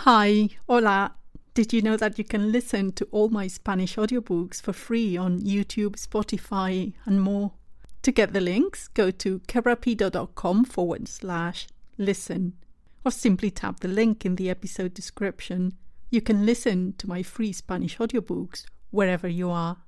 Hi, hola. Did you know that you can listen to all my Spanish audiobooks for free on YouTube, Spotify, and more? To get the links, go to querapido.com/listen or simply tap the link in the episode description. You can listen to my free Spanish audiobooks wherever you are.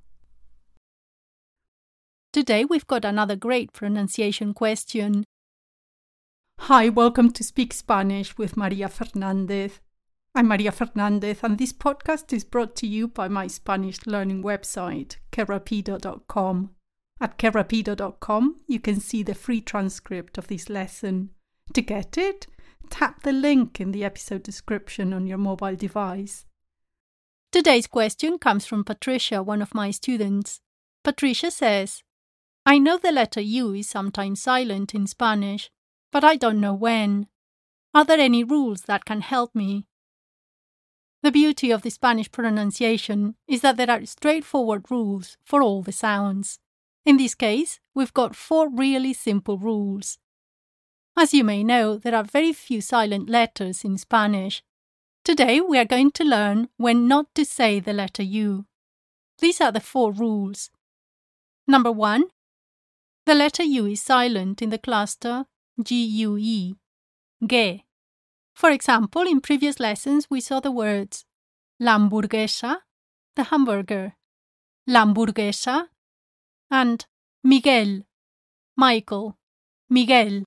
Today we've got another great pronunciation question. Hi, welcome to Speak Spanish with Maria Fernandez. I'm Maria Fernandez, and this podcast is brought to you by my Spanish learning website, querapido.com. At querapido.com, you can see the free transcript of this lesson. To get it, tap the link in the episode description on your mobile device. Today's question comes from Patricia, one of my students. Patricia says, I know the letter U is sometimes silent in Spanish, but I don't know when. Are there any rules that can help me? The beauty of the Spanish pronunciation is that there are straightforward rules for all the sounds. In this case, we've got 4 really simple rules. As you may know, there are very few silent letters in Spanish. Today we are going to learn when not to say the letter U. These are the 4 rules. Number 1. The letter U is silent in the cluster GUE, ge. For example, in previous lessons we saw the words la hamburguesa, the hamburger, la hamburguesa, and Miguel, Michael, Miguel.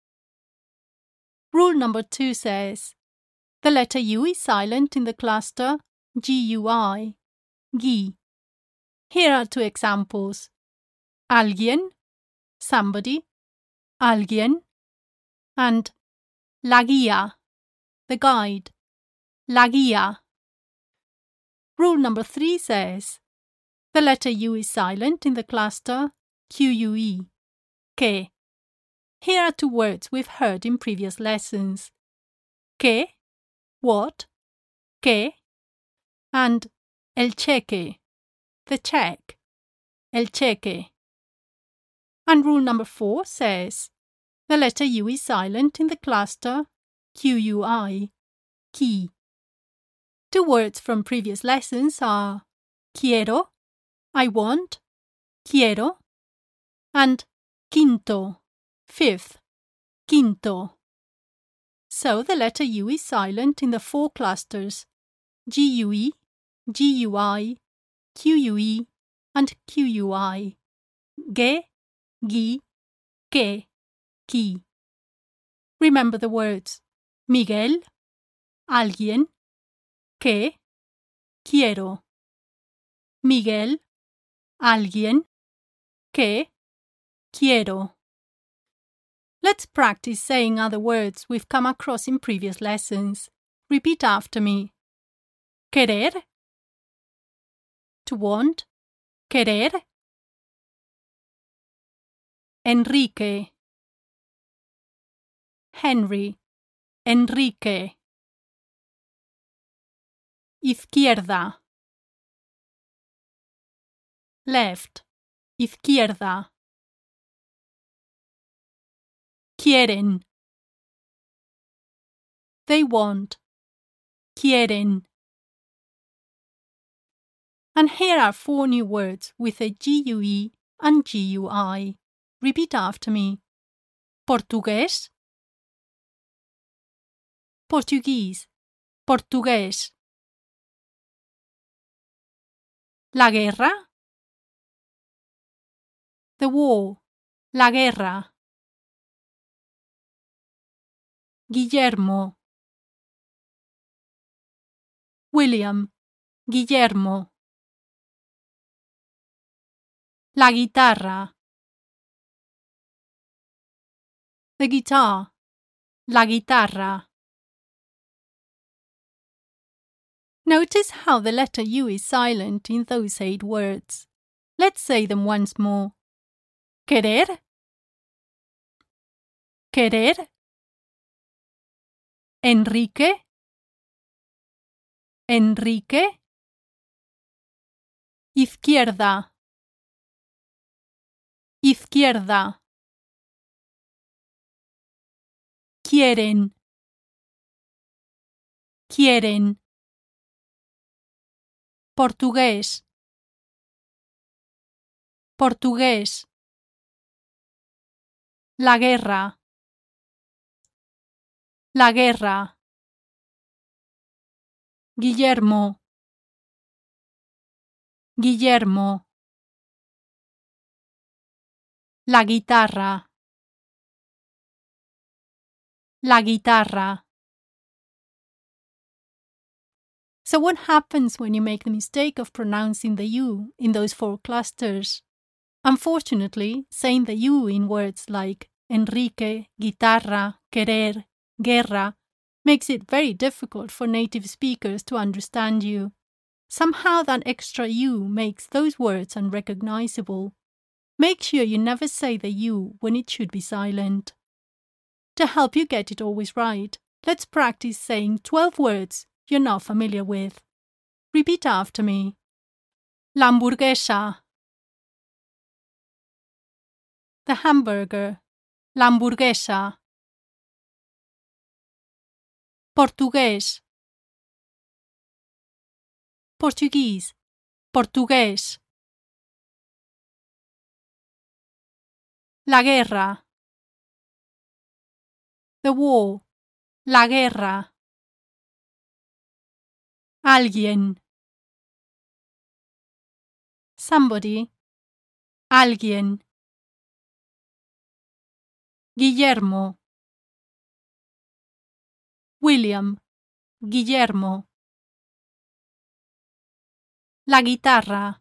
Rule number 2 says, the letter U is silent in the cluster GUI, gi. Here are 2 examples. Alguien, somebody, alguien, and la guía, the guide, la guía. Rule number 3 says, the letter U is silent in the cluster QUE, que. Here are 2 words we've heard in previous lessons. Que, what, que, and el cheque, the check, el cheque. And rule number 4 says, the letter U is silent in the cluster QUI, qui. 2 words from previous lessons are quiero, I want, quiero, and quinto, 5th, quinto. So the letter U is silent in the 4 clusters GUE, GUI, QUE, and QUI, ge, gi, que, qui. Remember the words Miguel, alguien, que, quiero. Miguel, alguien, que, quiero. Let's practice saying other words we've come across in previous lessons. Repeat after me. Querer, to want, querer. Enrique, Henry, Enrique. Izquierda, left, izquierda. Quieren, they want, quieren. And here are 4 new words with a GUE and GUI. Repeat after me. Portugués, Portuguese, portugués. La guerra, the war, la guerra. Guillermo, William, Guillermo. La guitarra, the guitar, la guitarra. Notice how the letter U is silent in those 8 words. Let's say them once more. Querer, querer. Enrique, Enrique. Izquierda, izquierda. Quieren, quieren. Portugués, portugués. La guerra, la guerra. Guillermo, Guillermo. La guitarra, la guitarra. So what happens when you make the mistake of pronouncing the U in those 4 clusters? Unfortunately, saying the U in words like Enrique, guitarra, querer, guerra makes it very difficult for native speakers to understand you. Somehow that extra U makes those words unrecognizable. Make sure you never say the U when it should be silent. To help you get it always right, let's practice saying 12 words you're not familiar with. Repeat after me. La hamburguesa. The hamburger. La hamburguesa. Portugués. Portuguese. Portugués. La guerra. The war. La guerra. Alguien. Somebody. Alguien. Guillermo. William. Guillermo. La guitarra.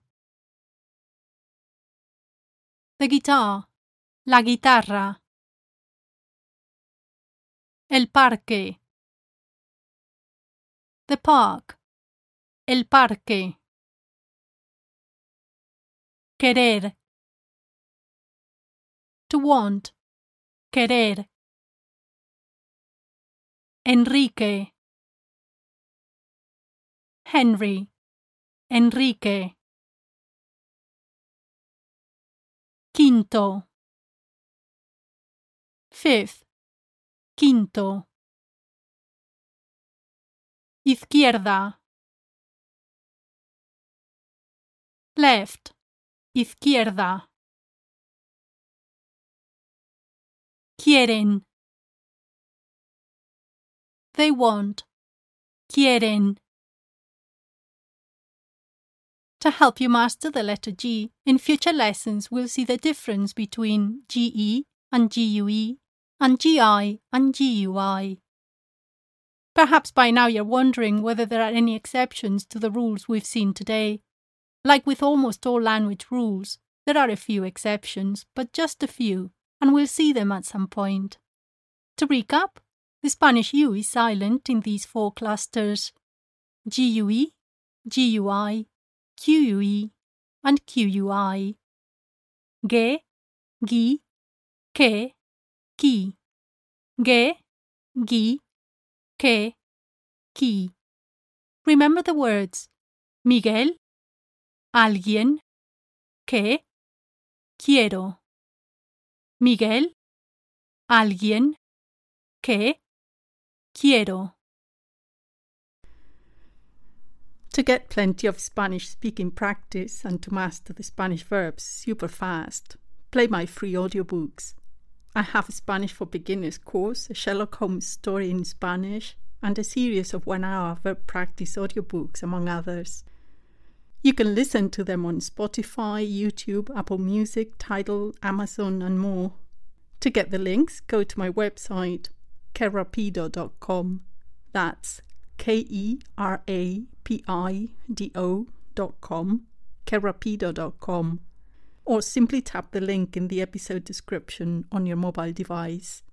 The guitar. La guitarra. El parque. The park. El parque. Querer. To want. Querer. Enrique. Henry. Enrique. Quinto. Fifth. Quinto. Izquierda. Left. Izquierda. Quieren. They want. Quieren. To help you master the letter G, in future lessons we'll see the difference between GE and GUE and GI and GUI. Perhaps by now you're wondering whether there are any exceptions to the rules we've seen today. Like with almost all language rules, there are a few exceptions, but just a few, and we'll see them at some point. To recap, the Spanish U is silent in these 4 clusters: GUE, GUI, QUE, and QUI. Ge, gi, que, ki. Ge, gi, que, ki. Remember the words Miguel, alguien, que, quiero. Miguel, alguien, que, quiero. To get plenty of Spanish speaking practice and to master the Spanish verbs super fast, play my free audiobooks. I have a Spanish for Beginners course, a Sherlock Holmes story in Spanish, and a series of 1-hour verb practice audiobooks, among others. You can listen to them on Spotify, YouTube, Apple Music, Tidal, Amazon, and more. To get the links, go to my website, kerapido.com. That's KERAPIDO.com, kerapido.com. Or simply tap the link in the episode description on your mobile device.